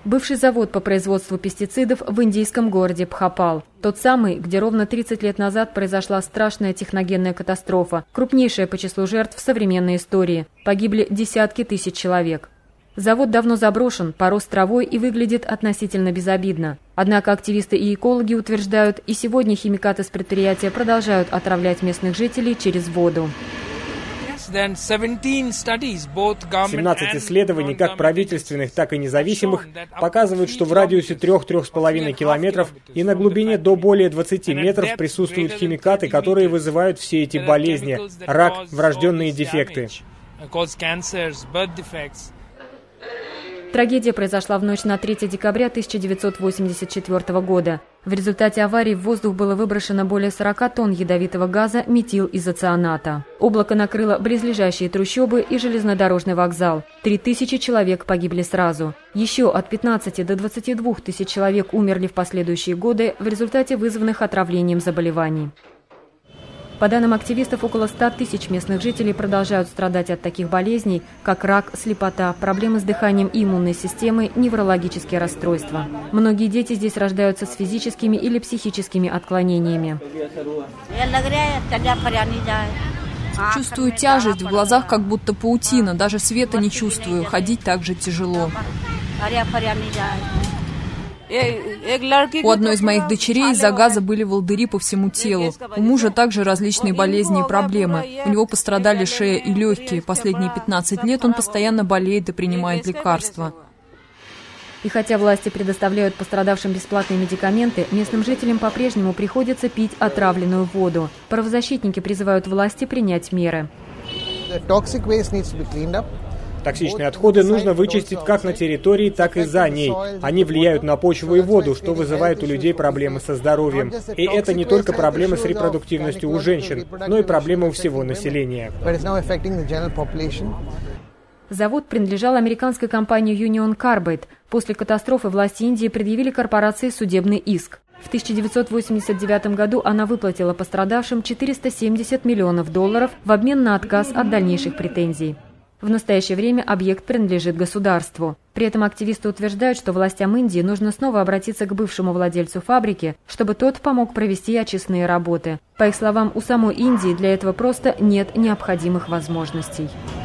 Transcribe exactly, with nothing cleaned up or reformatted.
Бывший завод по производству пестицидов в индийском городе Бхопал. Тот самый, где ровно тридцать лет назад произошла страшная техногенная катастрофа, крупнейшая по числу жертв в современной истории. Погибли десятки тысяч человек. Завод давно заброшен, порос травой и выглядит относительно безобидно. Однако активисты и экологи утверждают, и сегодня химикаты с предприятия продолжают отравлять местных жителей через воду. семнадцать исследований, как правительственных, так и независимых, показывают, что в радиусе трёх-трёх с половиной километров и на глубине до более двадцати метров присутствуют химикаты, которые вызывают все эти болезни – рак, врожденные дефекты. Трагедия произошла в ночь на третье декабря тысяча девятьсот восемьдесят четвёртого года. В результате аварии в воздух было выброшено более сорока тонн ядовитого газа метилизоцианата. Облако накрыло близлежащие трущобы и железнодорожный вокзал. Три тысячи человек погибли сразу. Еще от пятнадцати до двадцати двух тысяч человек умерли в последующие годы в результате вызванных отравлением заболеваний. По данным активистов, около ста тысяч местных жителей продолжают страдать от таких болезней, как рак, слепота, проблемы с дыханием и иммунной системой, неврологические расстройства. Многие дети здесь рождаются с физическими или психическими отклонениями. Чувствую тяжесть в глазах, как будто паутина, даже света не чувствую, ходить также тяжело. У одной из моих дочерей из-за газа были волдыри по всему телу. У мужа также различные болезни и проблемы. У него пострадали шея и легкие. Последние пятнадцать лет он постоянно болеет и принимает лекарства. И хотя власти предоставляют пострадавшим бесплатные медикаменты, местным жителям по-прежнему приходится пить отравленную воду. Правозащитники призывают власти принять меры. Токсичные отходы нужно вычистить как на территории, так и за ней. Они влияют на почву и воду, что вызывает у людей проблемы со здоровьем. И это не только проблемы с репродуктивностью у женщин, но и проблемы у всего населения. Завод принадлежал американской компании Union Carbide. После катастрофы власти Индии предъявили корпорации судебный иск. В тысяча девятьсот восемьдесят девятом году она выплатила пострадавшим четыреста семьдесят миллионов долларов в обмен на отказ от дальнейших претензий. В настоящее время объект принадлежит государству. При этом активисты утверждают, что властям Индии нужно снова обратиться к бывшему владельцу фабрики, чтобы тот помог провести очистные работы. По их словам, у самой Индии для этого просто нет необходимых возможностей.